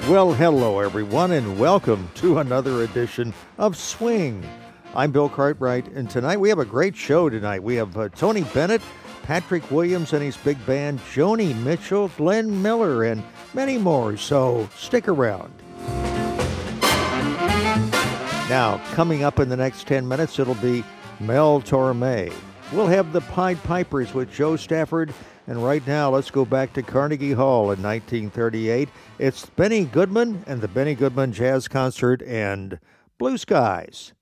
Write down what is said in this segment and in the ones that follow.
Well, hello, everyone, and welcome to another edition of Swing. I'm Bill Cartwright, and tonight we have a great show tonight. We have Tony Bennett, Patrick Williams and his big band, Joni Mitchell, Glenn Miller, and many more, so stick around. Now, coming up in the next 10 minutes, it'll be Mel Torme. We'll have the Pied Pipers with Joe Stafford. And right now, let's go back to Carnegie Hall in 1938. It's Benny Goodman and the Benny Goodman Jazz Concert and Blue Skies.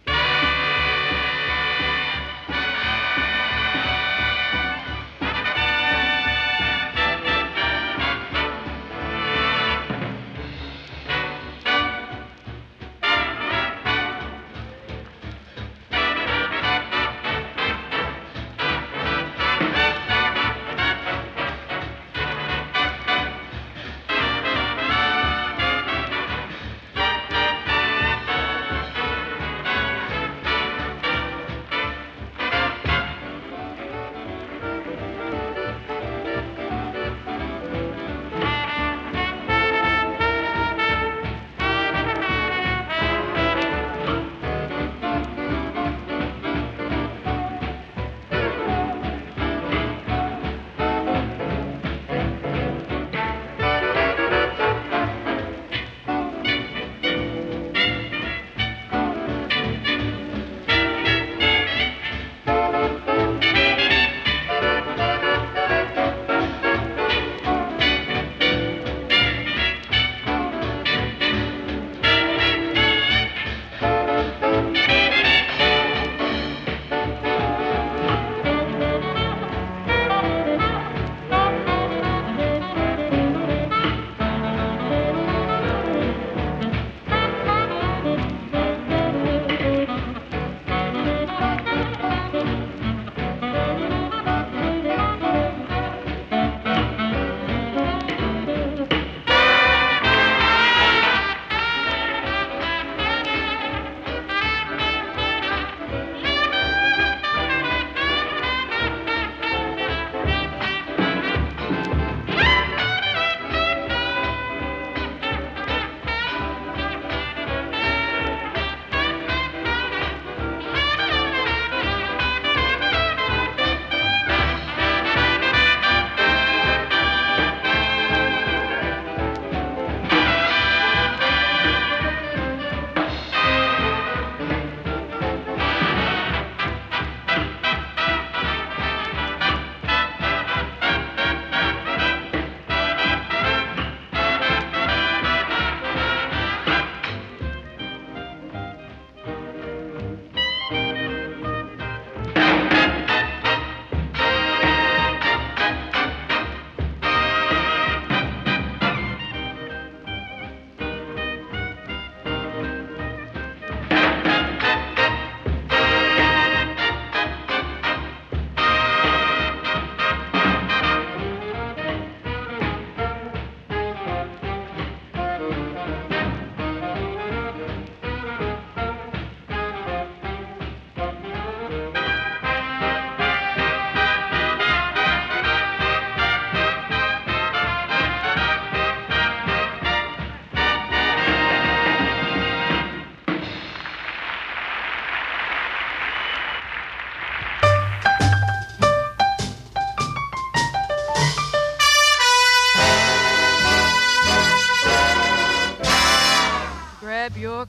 Grab your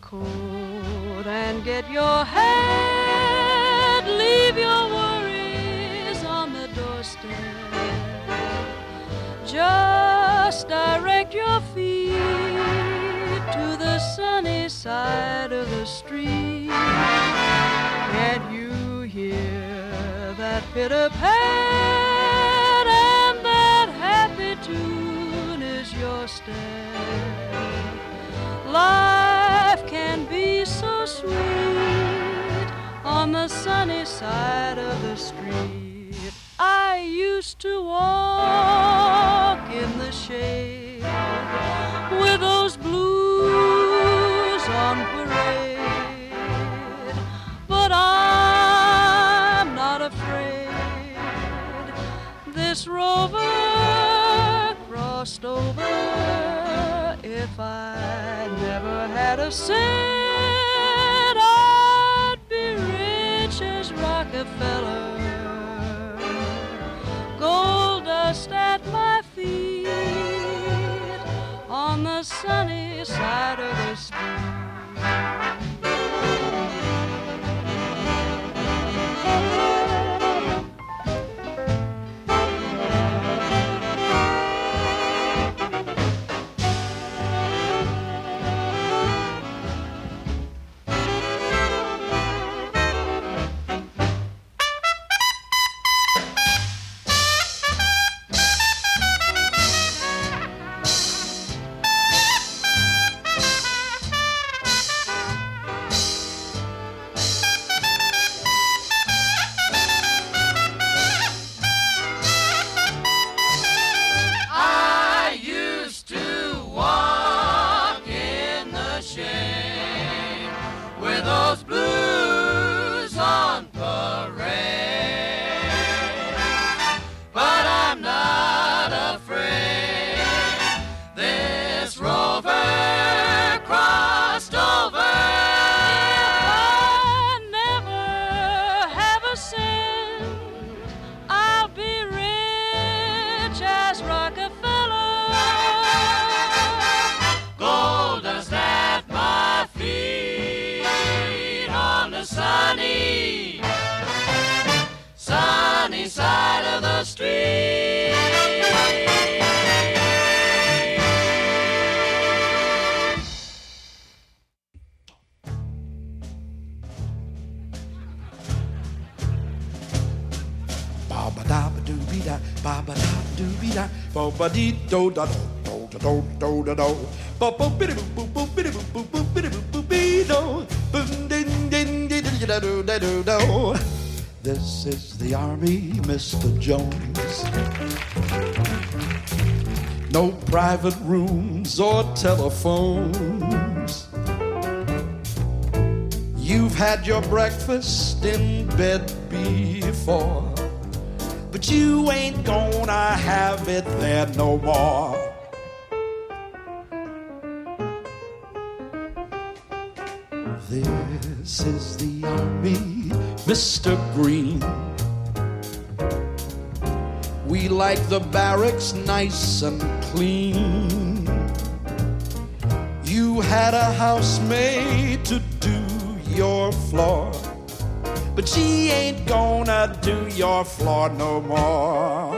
coat and get your hat. Leave your worries on the doorstep. Just direct your feet to the sunny side of the street. Can't you hear that pitter-pat? And that happy tune is your step. Life can be so sweet on the sunny side of the street. I used to walk in the shade with those blues on parade, but I'm not afraid. This rover crossed over If I never had a cent, I'd be rich as Rockefeller. Gold dust at my feet on the sunny side of the street. This is the Army, Mr. Jones. No private rooms or telephones. You've had your breakfast in bed before, but you ain't gonna have it there no more. This is the Army, Mr. Green. We like the barracks nice and clean. You had a housemaid to do your floor, but she ain't gonna do your floor no more.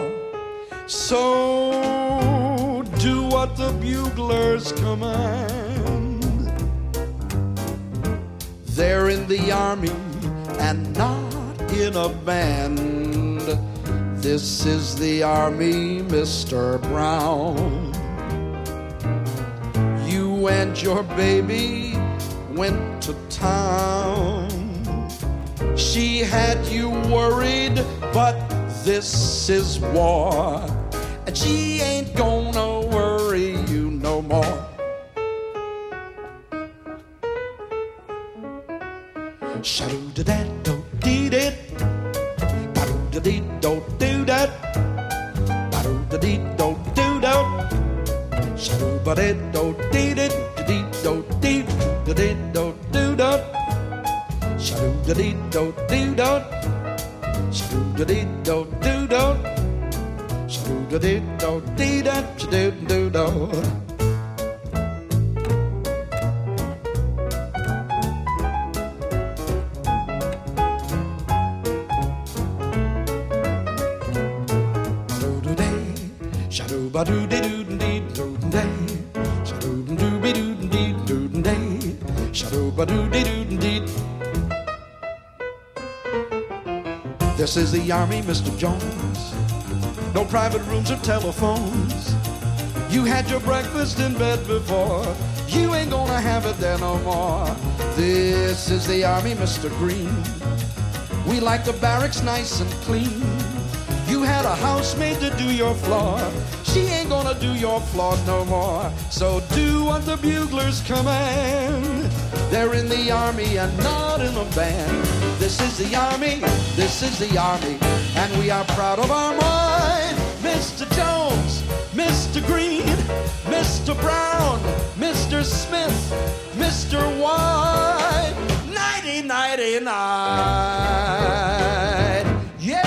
So do what the buglers command. They're in the Army and not in a band. This is the Army, Mr. Brown. You and your baby went to town. She had you worried, but this is war, and she ain't gonna worry you no more. Shadoo-da-da-do-dee-dit, ba-doo-da-dee-do-doo-dat, ba-doo-da-dee-do-doo-dat, shadoo-ba-dee-do-dee-dit, dee-do-dee-do-dee-do-doo-dat, shadoo-da-dee-do-doo-dat, shadoo-da-dee-do-doo-dat, shadoo-da-dee-do-dee-dat, shadoo-do-do-dat. This is the Army, Mr. Jones. No private rooms or telephones. You had your breakfast in bed before. You ain't gonna have it there no more. This is the Army, Mr. Green. We like the barracks nice and clean. You had a housemaid to do your floor. She ain't gonna do your floor no more. So do what the buglers command. They're in the Army and not in a band. This is the Army, this is the Army, and we are proud of our mind. Mr. Jones, Mr. Green, Mr. Brown, Friday night. Yeah.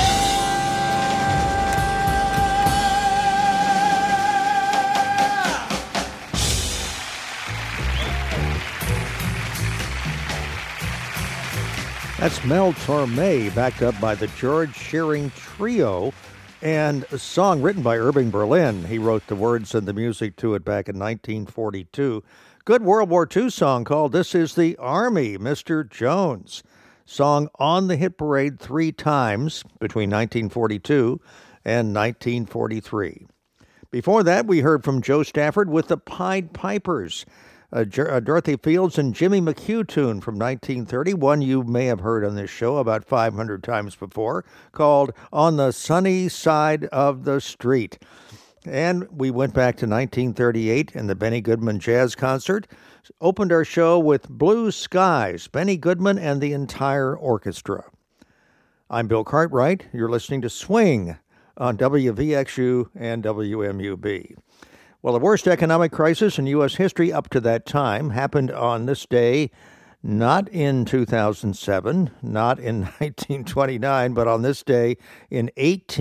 That's Mel Torme, backed up by the George Shearing Trio, and a song written by Irving Berlin. He wrote the words and the music to it back in 1942. Good World War II song called This Is the Army, Mr. Jones. Song on the hit parade 3 times between 1942 and 1943. Before that, we heard from Joe Stafford with the Pied Pipers, a Dorothy Fields and Jimmy McHugh tune from 1930, one you may have heard on this show about 500 times before, called On the Sunny Side of the Street. And we went back to 1938 and the Benny Goodman Jazz Concert. Opened our show with Blue Skies, Benny Goodman and the entire orchestra. I'm Bill Cartwright. You're listening to Swing on WVXU and WMUB. Well, the worst economic crisis in U.S. history up to that time happened on this day, not in 2007, not in 1929, but on this day in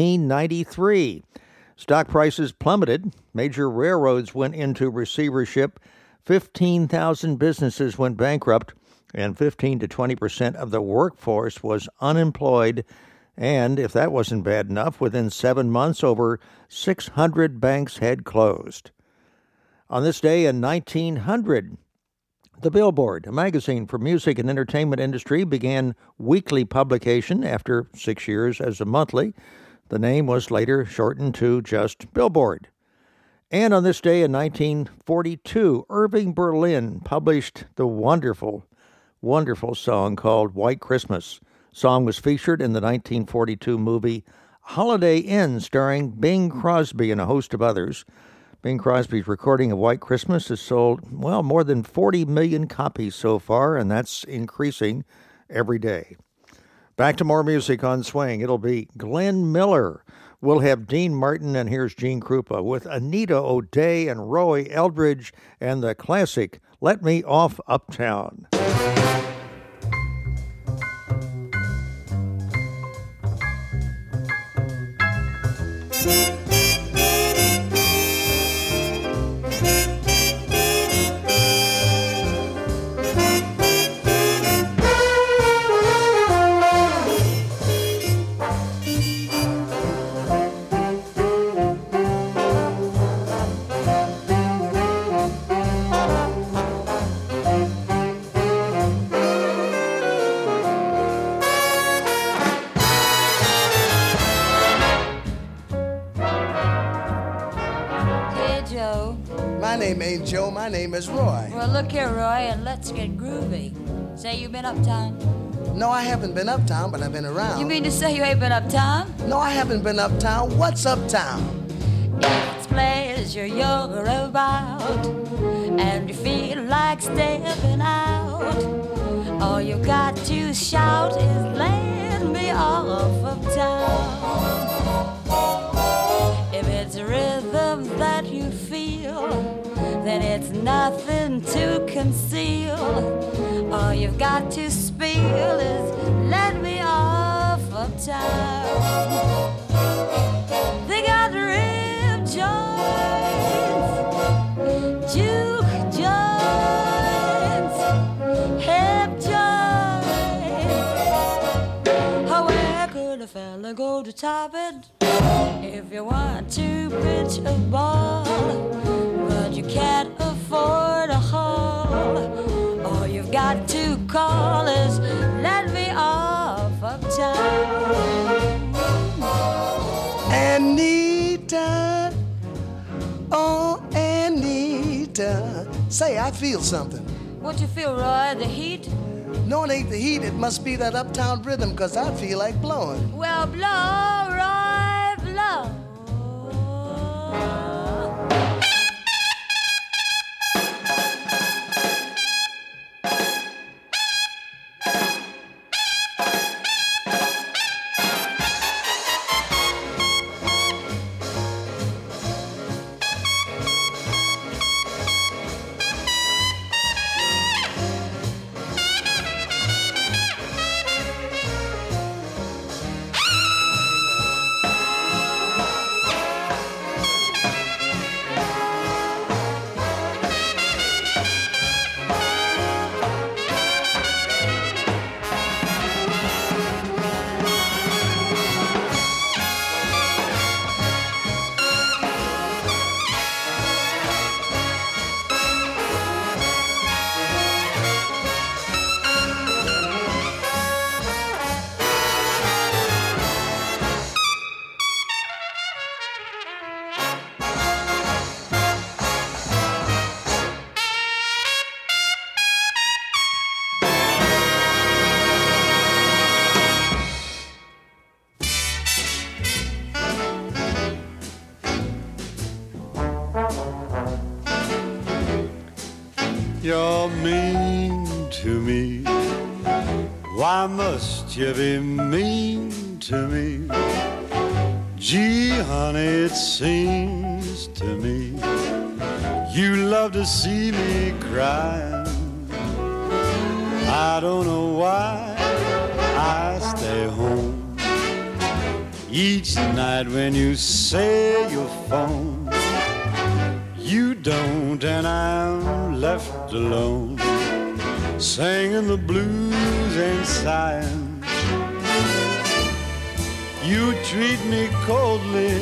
1893. Stock prices plummeted, major railroads went into receivership, 15,000 businesses went bankrupt, and 15 to 20% of the workforce was unemployed. And if that wasn't bad enough, within 7 months, over 600 banks had closed. On this day in 1900, the Billboard, a magazine for music and entertainment industry, began weekly publication after 6 years as a monthly. The name was later shortened to just Billboard. And on this day in 1942, Irving Berlin published the wonderful, wonderful song called White Christmas. Song was featured in the 1942 movie Holiday Inn, starring Bing Crosby and a host of others. Bing Crosby's recording of White Christmas has sold, well, more than 40 million copies so far, and that's increasing every day. Back to more music on Swing. It'll be Glenn Miller. We'll have Dean Martin, and here's Gene Krupa with Anita O'Day and Roy Eldridge and the classic Let Me Off Uptown. Joe, my name is Roy. Well, look here, Roy, and let's get groovy. Say you been uptown? No, I haven't been uptown, but I've been around. You mean to say you ain't been uptown? No, I haven't been uptown. What's uptown? It's pleasure you're about, and you feel like stepping out. All you got to shout is let me off uptown. If it's a rhythm that you feel, then it's nothing to conceal. All you've got to spill is let me off uptown. They got rib joints, juke joints, hip joints. Oh, where could a fella go to top it if you want to pitch a ball? You can't afford a hall. All you've got to call is let me off uptown. Anita, oh Anita, say I feel something. What you feel, Roy? The heat? No, it ain't the heat. It must be that uptown rhythm, 'cause I feel like blowing. Well, blow, Roy, blow. you're mean to me. Why must you be mean to me? Gee, honey, it seems to me you love to see me crying. I don't know why I stay home each night when you say you'll phone. You don't, and I'm left alone, singing the blues and sighing. You treat me coldly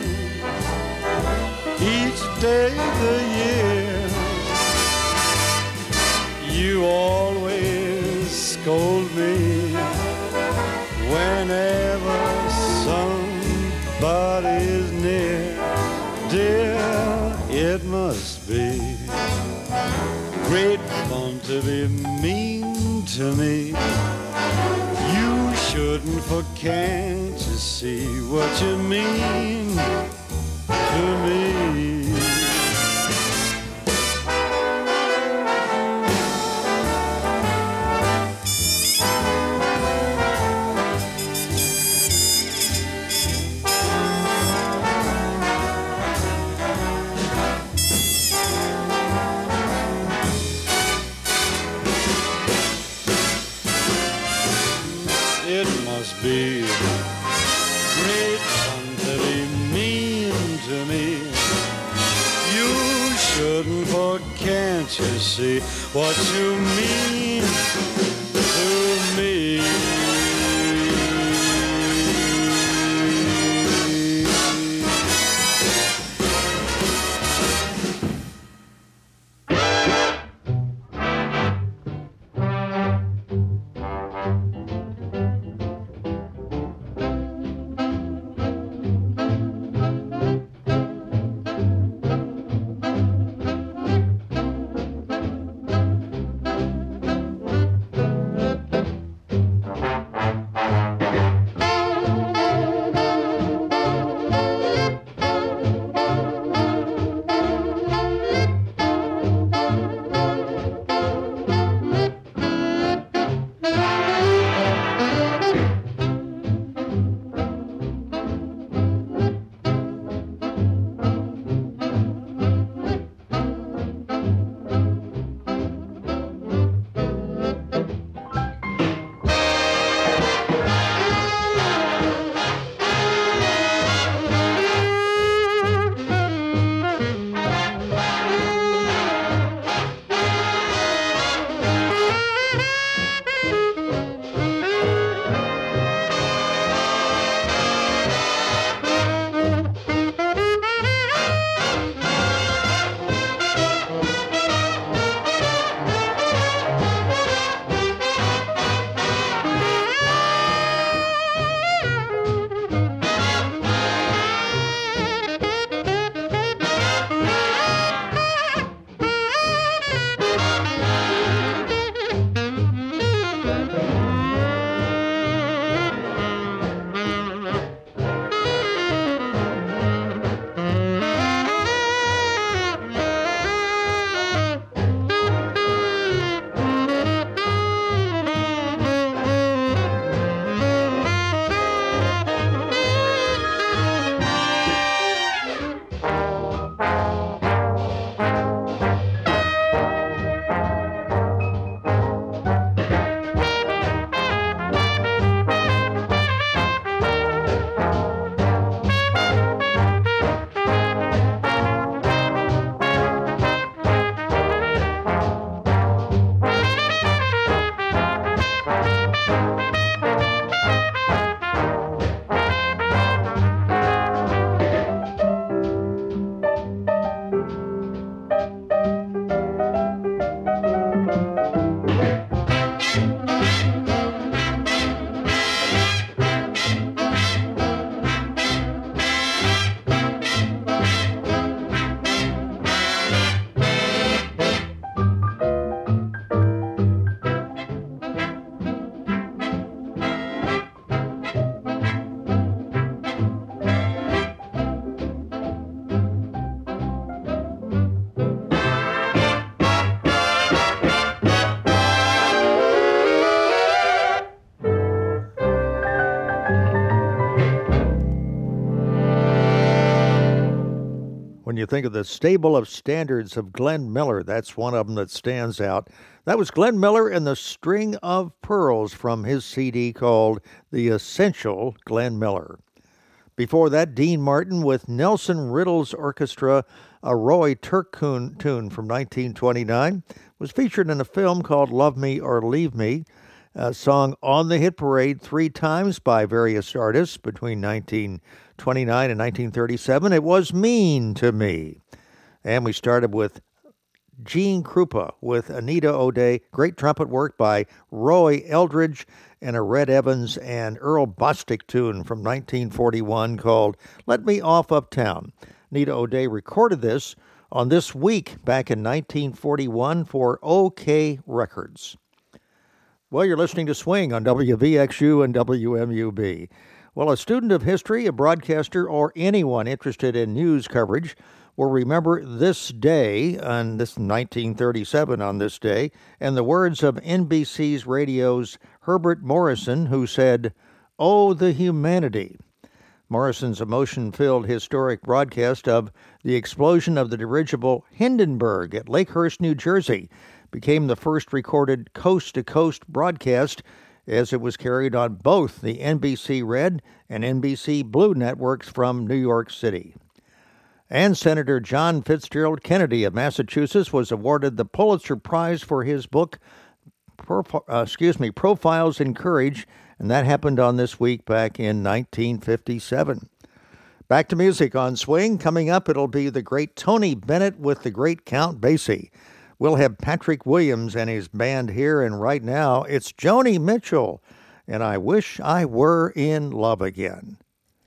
each day of the year. You always scold me whenever somebody's near. Dear, it must be great fun to be mean to me. You shouldn't, for can't you see what you mean to me? Be great fun to be mean to me. You shouldn't, for can't you see what you mean to me? you think of the stable of standards of Glenn Miller, that's one of them that stands out. That was Glenn Miller and the String of Pearls from his CD called The Essential Glenn Miller. Before that, Dean Martin with Nelson Riddle's Orchestra, a Roy Turcoon tune from 1929, was featured in a film called Love Me or Leave Me, a song on the hit parade 3 times by various artists between 1929 and 1937. It was Mean to Me. And we started with Gene Krupa with Anita O'Day, great trumpet work by Roy Eldridge, and a Red Evans and Earl Bostic tune from 1941 called Let Me Off Uptown. Anita O'Day recorded this on This Week back in 1941 for OK Records. Well, you're listening to Swing on WVXU and WMUB. Well, a student of history, a broadcaster, or anyone interested in news coverage will remember this day, on this 1937 on this day, and the words of NBC's radio's Herbert Morrison, who said, "Oh, the humanity." Morrison's emotion-filled historic broadcast of the explosion of the dirigible Hindenburg at Lakehurst, New Jersey, became the first recorded coast-to-coast broadcast, as it was carried on both the NBC Red and NBC Blue networks from New York City. And Senator John Fitzgerald Kennedy of Massachusetts was awarded the Pulitzer Prize for his book, Profiles in Courage, and that happened on This Week back in 1957. Back to music on Swing. Coming up, it'll be the great Tony Bennett with the great Count Basie. We'll have Patrick Williams and his band here, and right now it's Joni Mitchell, and I Wish I Were in Love Again.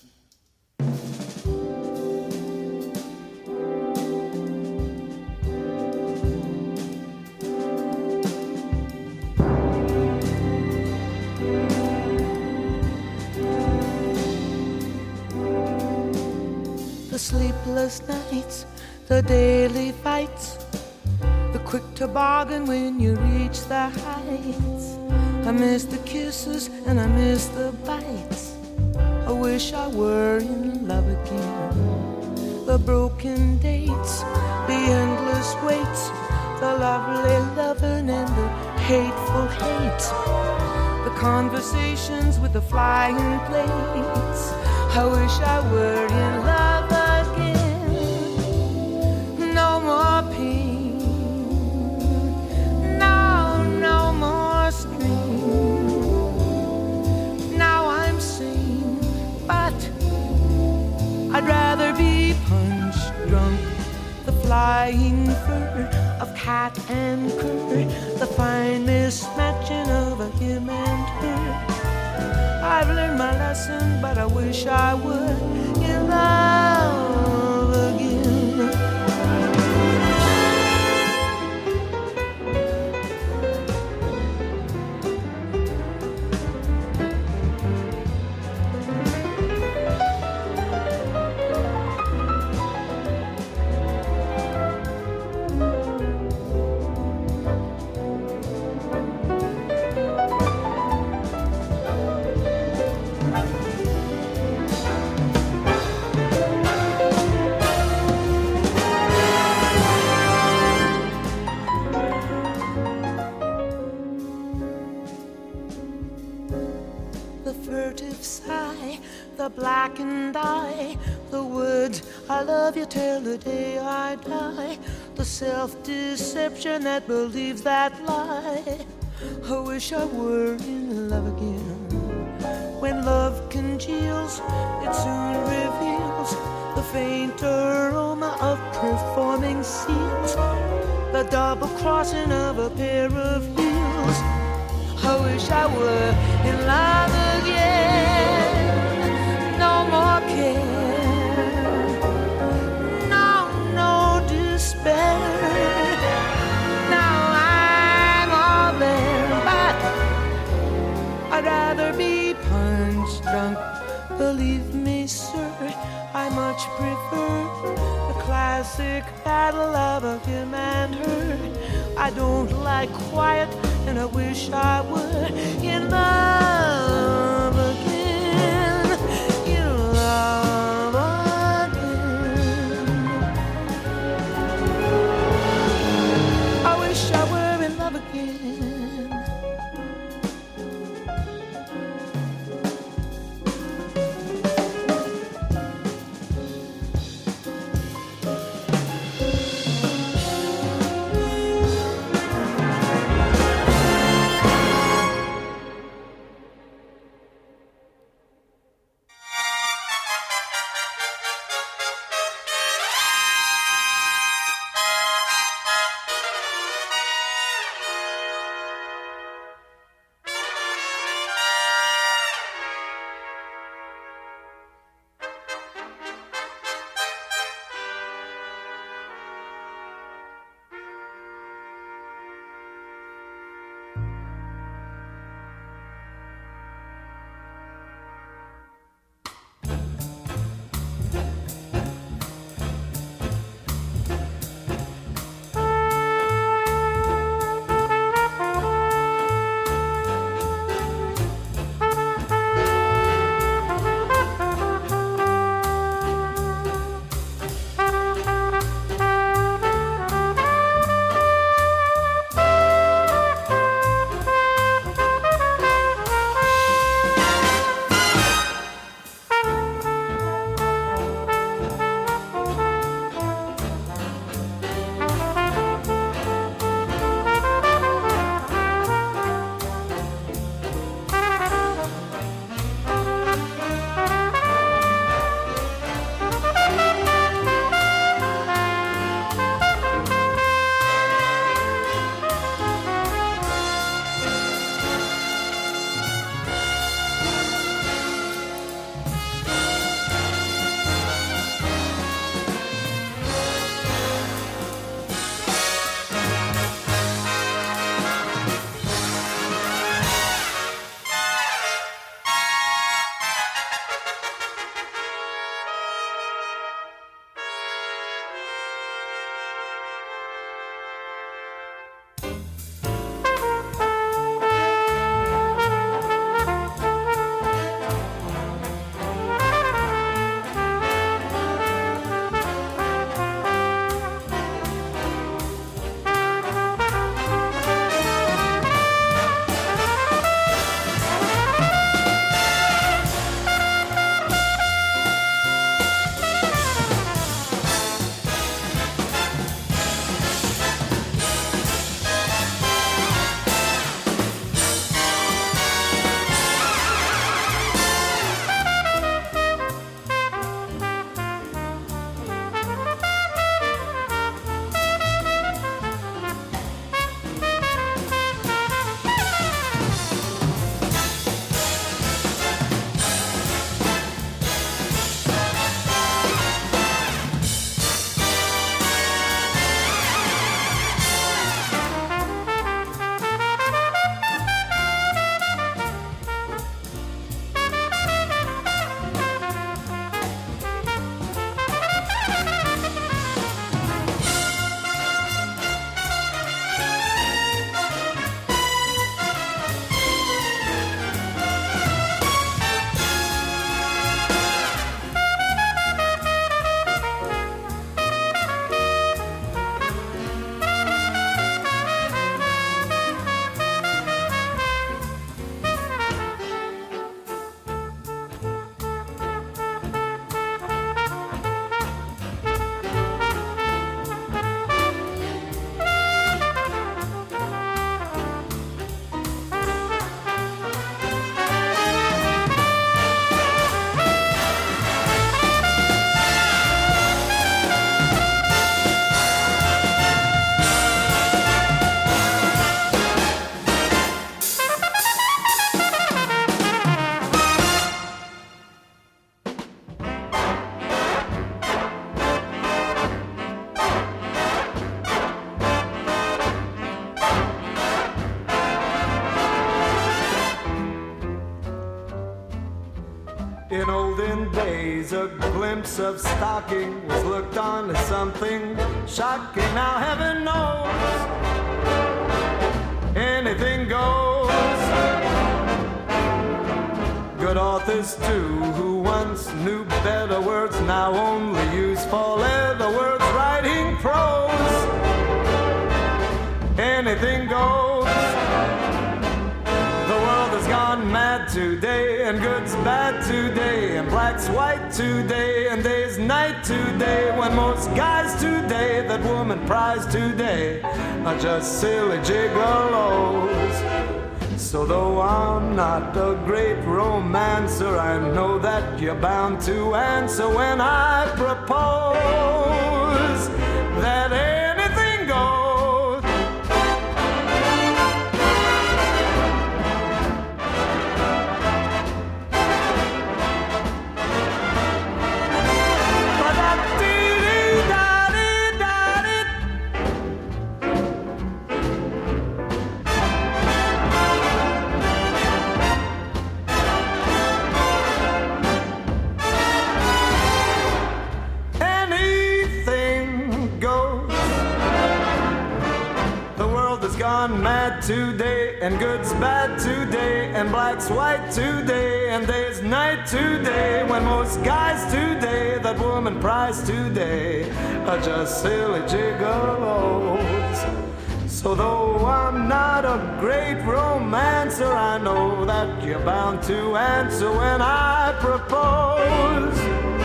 The sleepless nights, the daily fights, the quick toboggan when you reach the heights. I miss the kisses and I miss the bites. I wish I were in love again. The broken dates, the endless waits, the lovely loving and the hateful hate, the conversations with the flying plates. I wish I were in love again. No more pain, no more strain. Now I'm sane, but I'd rather be punch drunk. The flying fur of cat and cur, the fine mismatching of a him and her. I've learned my lesson, but I wish I were in love again. The blackened eye, the words, I love you till the day I die, the self-deception that believes that lie. I wish I were in love again. When love congeals, it soon reveals the faint aroma of performing seals, the double crossing of a pair of heels. I wish I were in love again. No more care, no despair. Now I'm all there, but I'd rather be punch drunk. Believe me, sir, I much prefer the classic battle of a him and her. I don't like quiet, and I wish I were in love again. a glimpse of stocking was looked on as something shocking. Now heaven knows anything goes. Good authors too, who once knew better words, now only use four-letter words writing prose. Anything goes. The world has gone mad today, and good's bad today, and black's white today, and day's night today, when most guys today that woman prize today are just silly gigolos. So though I'm not a great romancer, I know that you're bound to answer when I propose that anything goes. Mad today, and good's bad today, and black's white today, and day's night today, when most guys today that woman prize today are just silly gigolos. So though I'm not a great romancer, I know that you're bound to answer when I propose.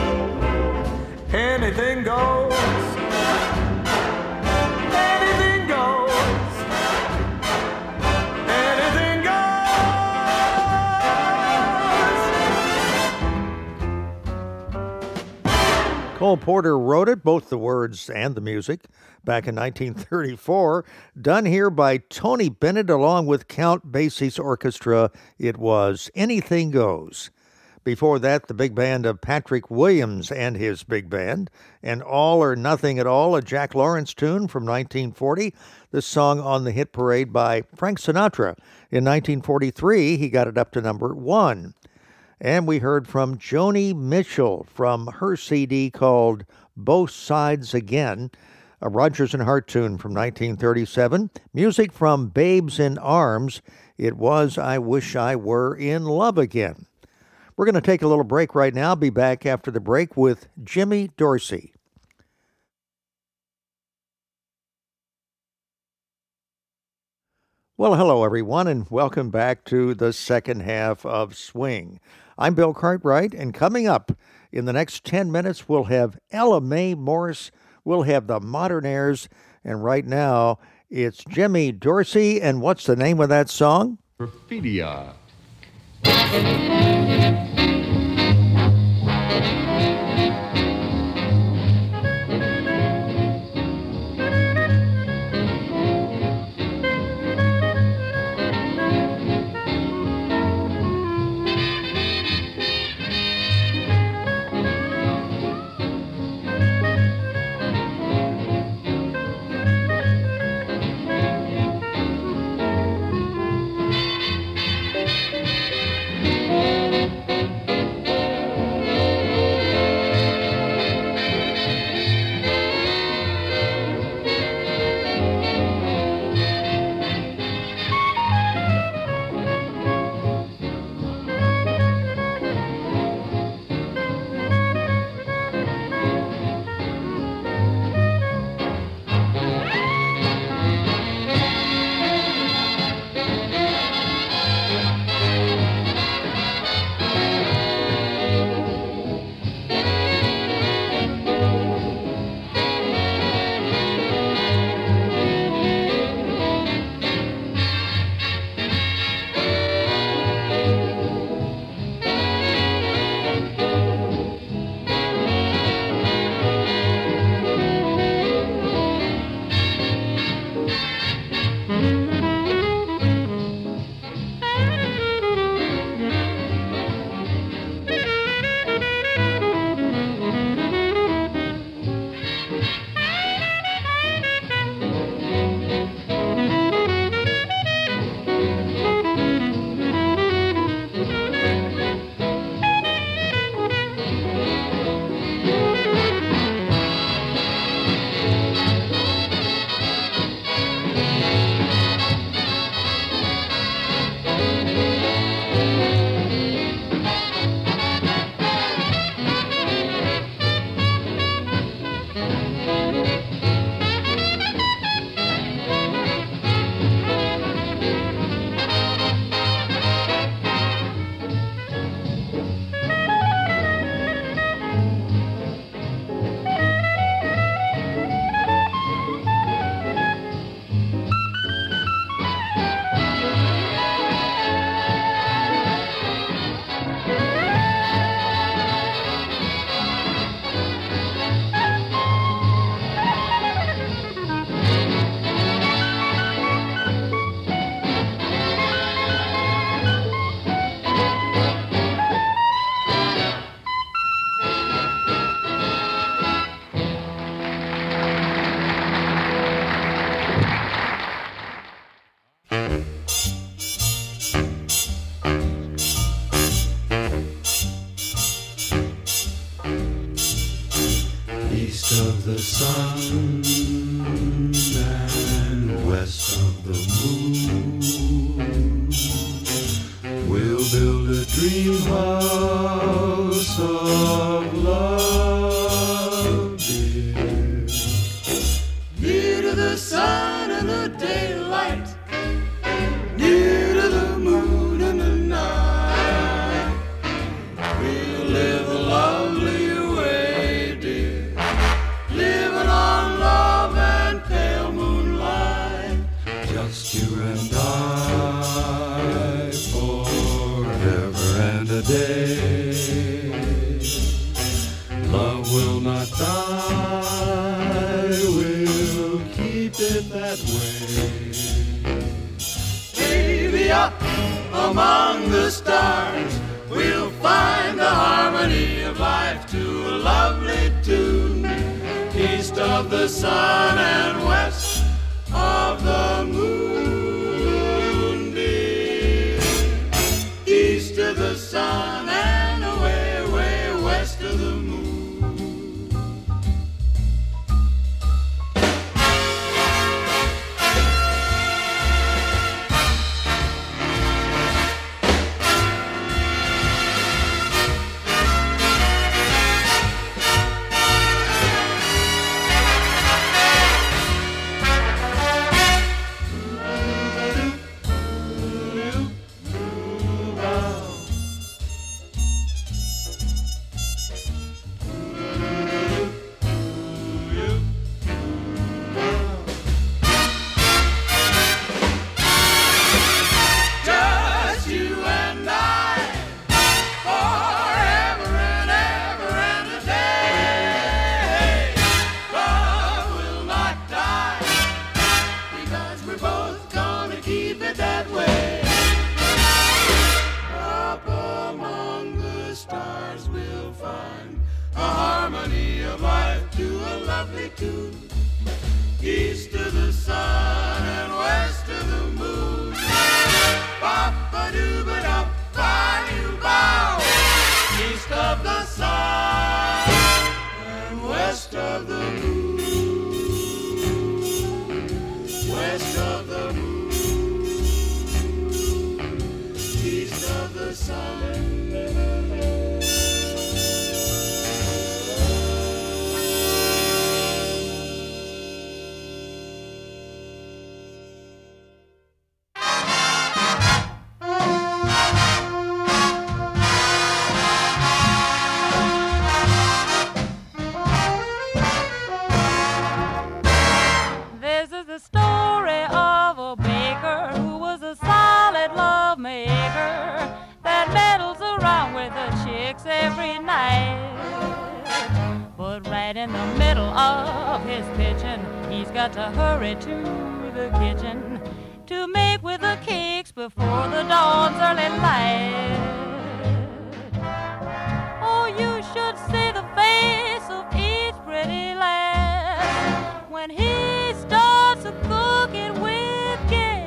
Anything goes. Anything goes. Cole Porter wrote it, both the words and the music, back in 1934. Done here by Tony Bennett along with Count Basie's orchestra. It was Anything Goes. Before that, the big band of Patrick Williams and his big band, and All or Nothing at All, a Jack Lawrence tune from 1940. This song on the hit parade by Frank Sinatra. In 1943, he got it up to number 1. And we heard from Joni Mitchell from her CD called Both Sides Again, a Rodgers and Hart tune from 1937. Music from Babes in Arms. It was I Wish I Were in Love Again. We're going to take a little break right now. Be back after the break with Jimmy Dorsey. Well, hello, everyone, and welcome back to the second half of Swing. I'm Bill Cartwright, and coming up in the next 10 minutes, we'll have Ella Mae Morris, we'll have the Modernaires, and right now, it's Jimmy Dorsey, and what's the name of that song? Perfidia. the sun and the daylight, near to the moon and the night. We'll live a lovely way, dear, living on love and pale moonlight. Just you and I, forever and a day. Love will not die, we'll keep it that way. Baby, up among the stars, we'll find the harmony of life to a lovely tune, east of the sun and west of the moon, dear. East of the sun and away, away west of the moon. East of the sun and west of the moon. Ba-ba-doo-ba-da-ba-doo-bow. East of the sun and west of the moon. West of the moon. East of the sun. Every night, but right in the middle of his pitching, he's got to hurry to the kitchen to make with the cakes before the dawn's early light. Oh, you should see the face of each pretty lad when he starts a cooking with gas.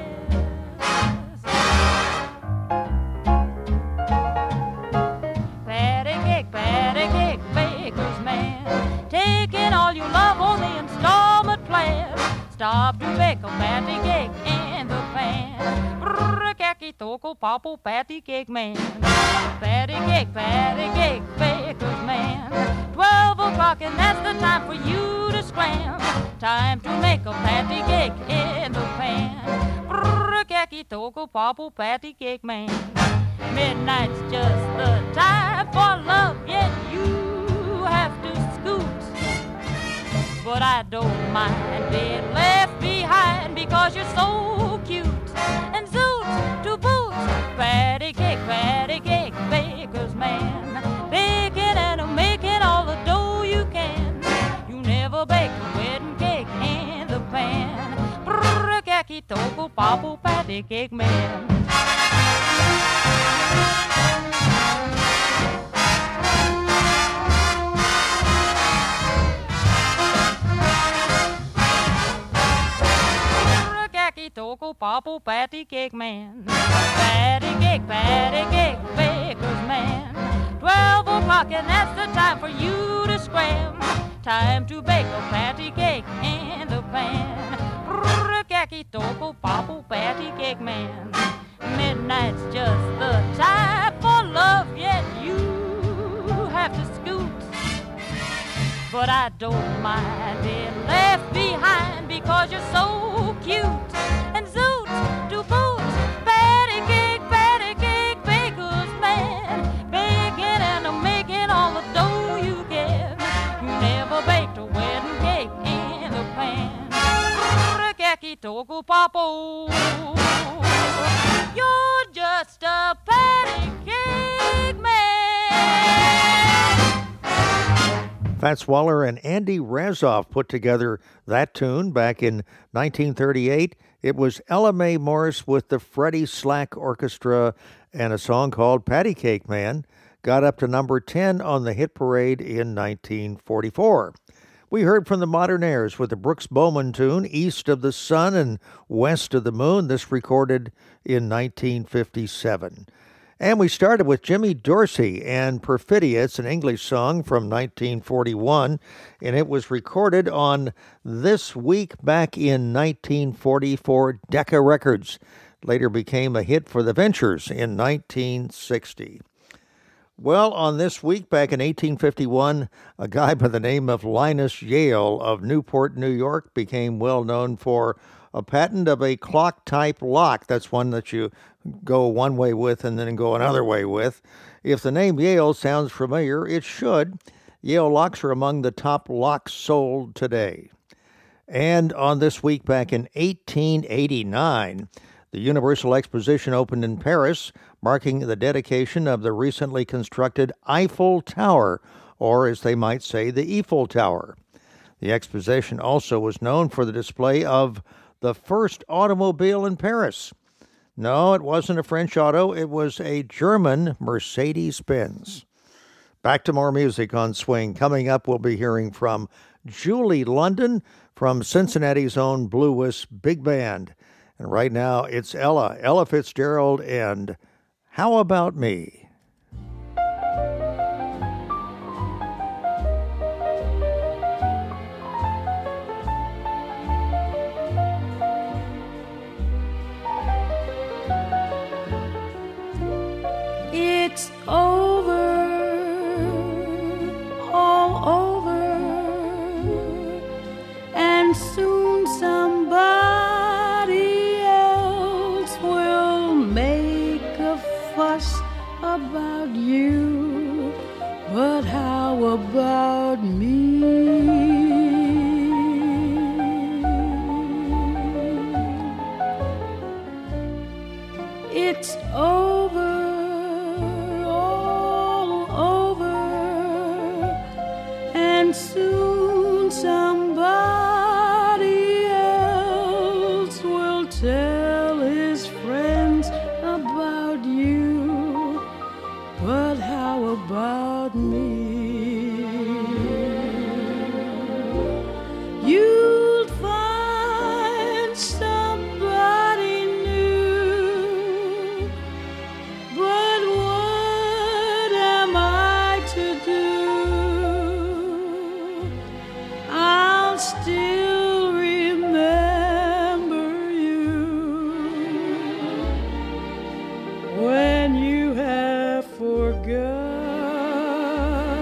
Patty cake, baker's man, taking all you love on the installment plan. Stop to bake a patty cake in the pan. Brr-kaki toko papo patty cake man. Patty cake, baker's man. 12 o'clock and that's the time for you to scram. Time to make a patty cake in the pan. Brr-kaki toko papo patty cake man. Midnight's just the time for love, yet you have to scoot. But I don't mind being left behind because you're so cute. And zoot to boot, patty cake, baker's man. Baking and making all the dough you can. You never bake a wedding cake in the pan. Brr-kaki toko papo patty cake man. Toko papo patty cake man. Patty cake, baker's man. 12 o'clock and that's the time for you to scram. Time to bake a patty cake in the pan. Brr-kaki toko papo patty cake man. Midnight's just the time for love, yet you have to scoot. But I don't mind being left behind because you're so Jackie Togo Papo. You're just a patty cake man. Fats Waller and Andy Razzoff put together that tune back in 1938. It was Ella Mae Morris with the Freddie Slack Orchestra and a song called Patty Cake Man. Got up to number 10 on the hit parade in 1944. We heard from the Modernaires with the Brooks Bowman tune, East of the Sun and West of the Moon, this recorded in 1957. And we started with Jimmy Dorsey and Perfidia. It's an English song from 1941, and it was recorded on This Week back in 1940 for Decca Records. Later became a hit for the Ventures in 1960. Well, on This Week back in 1851, a guy by the name of Linus Yale of Newport, New York, became well known for a patent of a clock-type lock. That's one that you go one way with and then go another way with. If the name Yale sounds familiar, it should. Yale locks are among the top locks sold today. And on This Week back in 1889, the Universal Exposition opened in Paris, marking the dedication of the recently constructed Eiffel Tower, or as they might say, the Eiffel Tower. The exposition also was known for the display of the first automobile in Paris. No, it wasn't a French auto, it was a German Mercedes-Benz. Back to more music on Swing. Coming up, we'll be hearing from Julie London from Cincinnati's own Blue Wiss Big Band. And right now, it's Ella Fitzgerald, and How About Me? It's over, all over, and soon somebody else will make a fuss about you. But how about me? It's over. Soon somebody else will tell his friends about you. But how about me? You'll find somebody new. But what am I to do? Still remember you when you have forgotten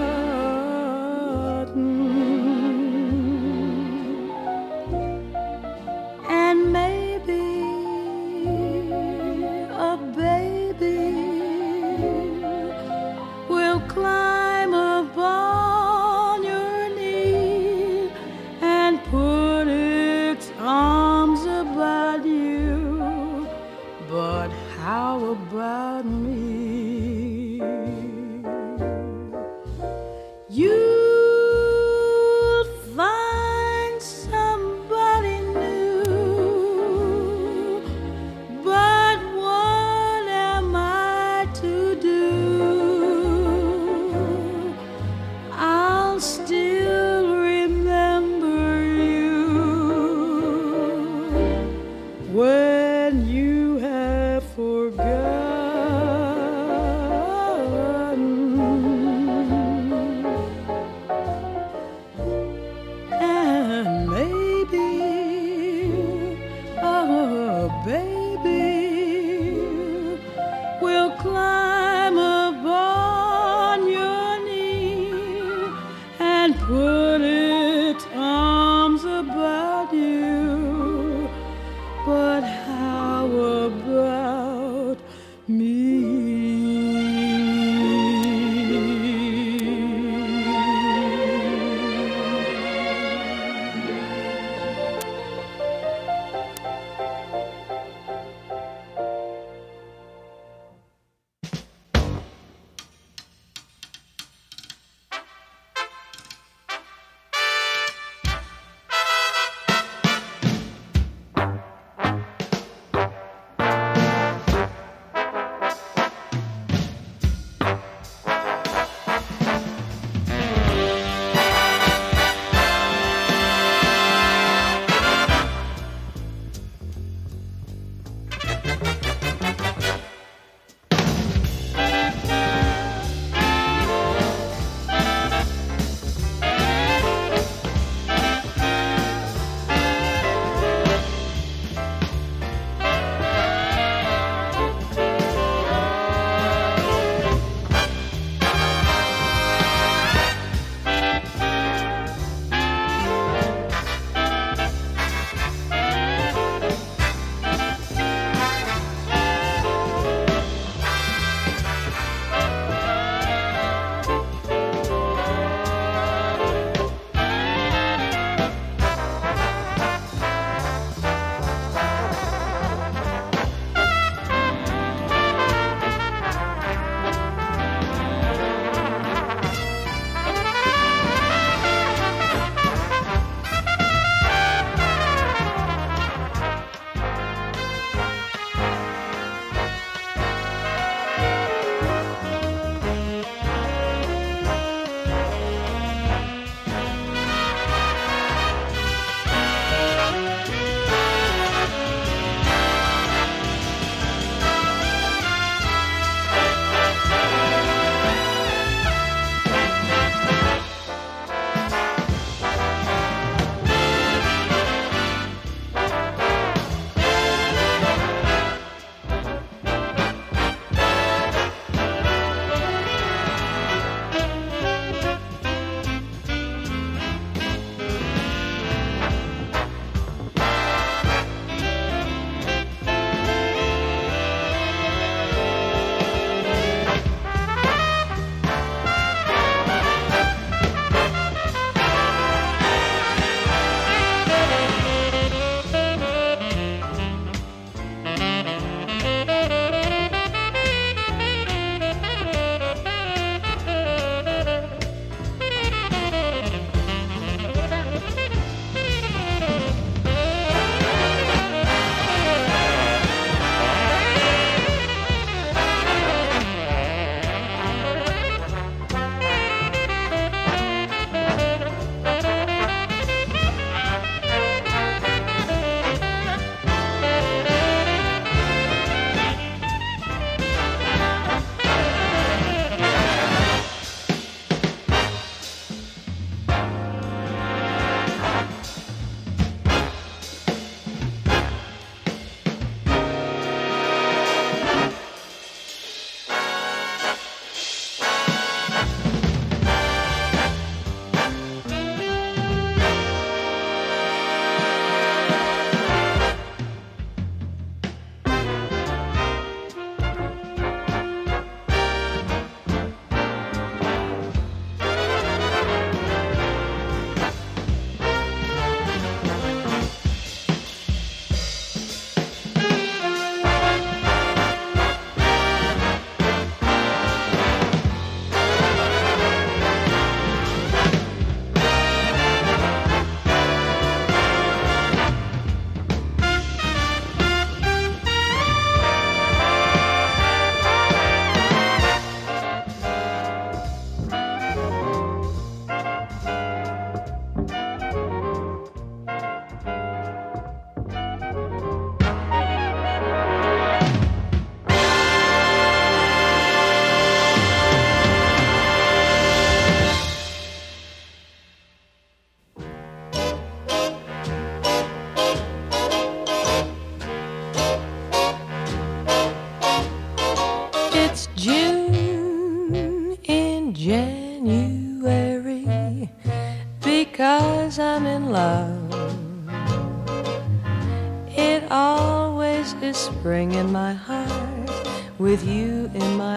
is spring in my heart with you in my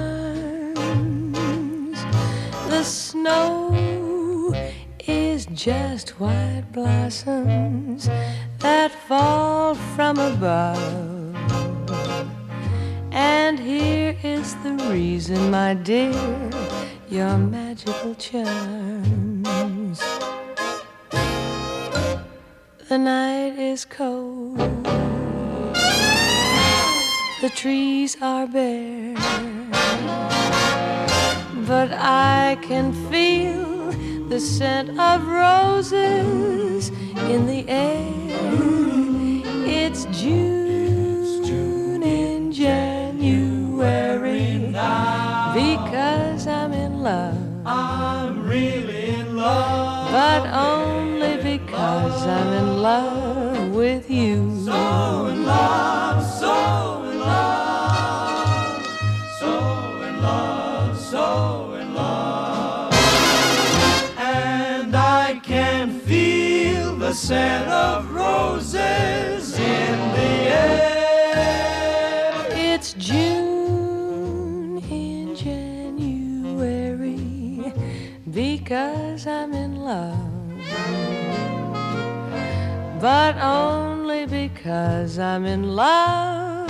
arms. The snow is just white blossoms that fall from above. And here is the reason, my dear, your magical charms. The night is cold, the trees are bare, but I can feel the scent of roses in the air. It's June in January, because I'm in love. I'm really in love, but only because I'm in love with you. so in love, so in love, so in love, so in love. And I can feel the scent of roses in the air. It's June in January, because I'm in love, but only because I'm in love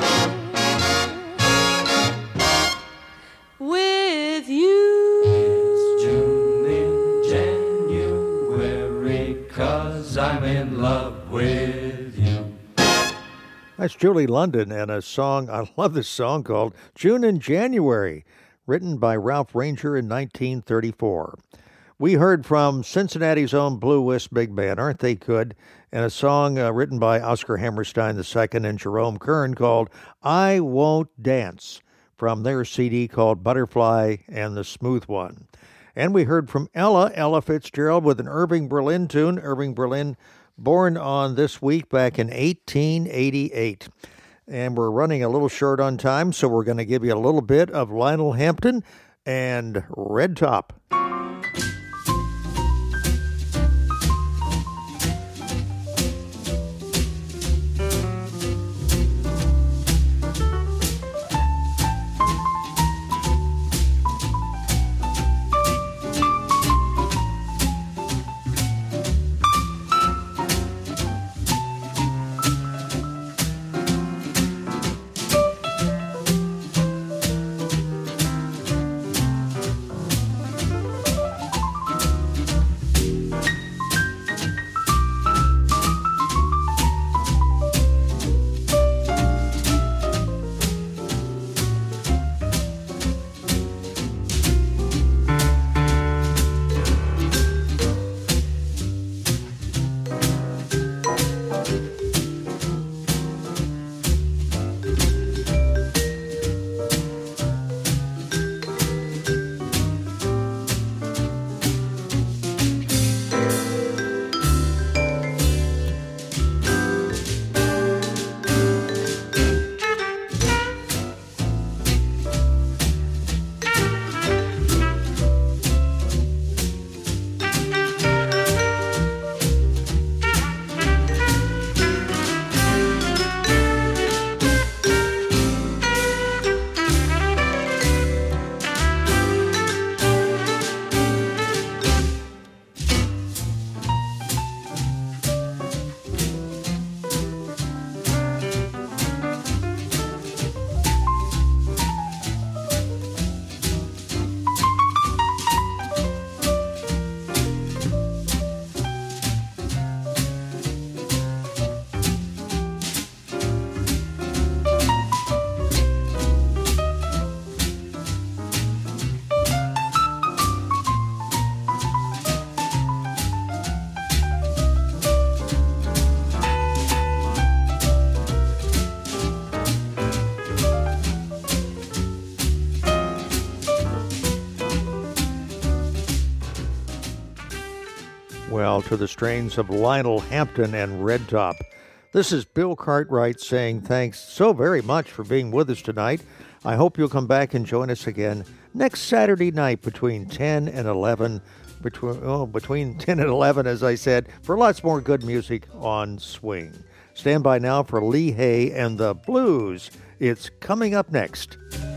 with you. It's June in January, 'cause I'm in love with you. That's Julie London and a song, I love this song, called June in January, written by Ralph Ranger in 1934. We heard from Cincinnati's own Blue Wisp Big Band, Aren't They Good? And a song written by Oscar Hammerstein II and Jerome Kern called I Won't Dance, from their CD called Butterfly and the Smooth One. And we heard from Ella Fitzgerald with an Irving Berlin tune. Irving Berlin, born on this week back in 1888. And we're running a little short on time, so we're going to give you a little bit of Lionel Hampton and Red Top. Well, to the strains of Lionel Hampton and Red Top. This is Bill Cartwright saying thanks so very much for being with us tonight. I hope you'll come back and join us again next Saturday night between 10 and 11. Between 10 and 11, as I said, for lots more good music on Swing. Stand by now for Lee Hay and the Blues. It's coming up next.